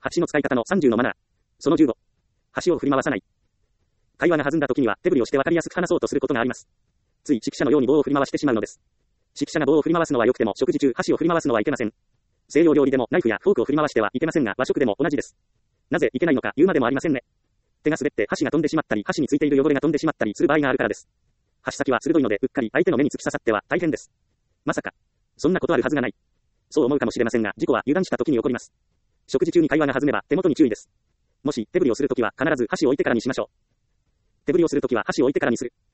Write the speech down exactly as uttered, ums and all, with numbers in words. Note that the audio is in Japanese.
箸の使い方のさんじゅうのマナー。そのじゅうご。箸を振り回さない。会話が弾んだ時には手振りをして分かりやすく話そうとすることがあります。つい指揮者のように棒を振り回してしまうのです。指揮者が棒を振り回すのは良くても食事中箸を振り回すのはいけません。西洋料理でもナイフやフォークを振り回してはいけませんが和食でも同じです。なぜいけないのか言うまでもありませんね。手が滑って箸が飛んでしまったり箸についている汚れが飛んでしまったりする場合があるからです。箸先は鋭いのでうっかり相手の目に突き刺さっては大変です。まさか。そんなことあるはずがない。そう思うかもしれませんが事故は油断した時に起こります。食事中に会話が弾めば手元に注意です。もし手振りをするときは必ず箸を置いてからにしましょう。手振りをするときは箸を置いてからにする。